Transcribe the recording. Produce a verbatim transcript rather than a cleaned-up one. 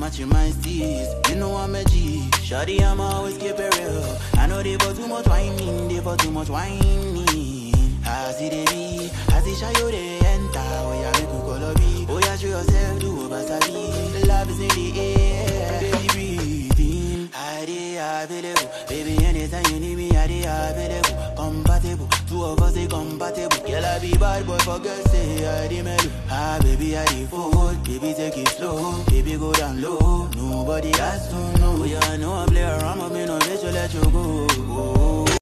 matching my steez. You know I'm a G. Shawty, I'm always keep it real. I know they for too much whining, they for too much whining. I see the be, I see show you they enter. Oh yeah, make you call me. Oh yeah, show yourself, do over sabi. Love is in the air, baby breathing. I dey available, baby anytime you need me, I dey available. Compatible, two of us they compatible. Girl I be bad boy for girls say I dey mellow. Ah baby I dey forward, baby take it slow, baby go down low. Nobody has to know. Oh yeah, I know I play around, but me no bitch to let you go. Oh.